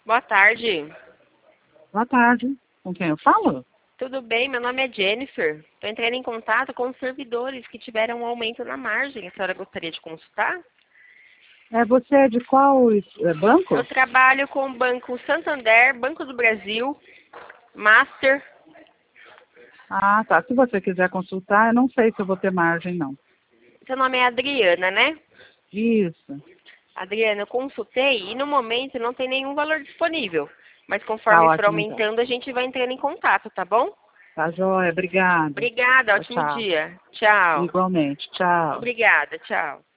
Boa tarde. Boa tarde. Com quem eu falo? Tudo bem? Meu nome é Jennifer. Estou entrando em contato com os servidores que tiveram um aumento na margem. A senhora gostaria de consultar? Você é de qual banco? Eu trabalho com o Banco Santander, Banco do Brasil, Master. Ah, tá. Se você quiser consultar, eu não sei se eu vou ter margem, não. Seu nome é Adriana, né? Isso. Adriana, eu consultei e no momento não tem nenhum valor disponível. Mas Tá conforme for ótimo, então. aumentando, a gente vai entrando em contato, tá bom? Tá joia. Obrigada. Obrigada, Tchau, ótimo tchau. dia. Tchau. Igualmente. Tchau. Obrigada, tchau.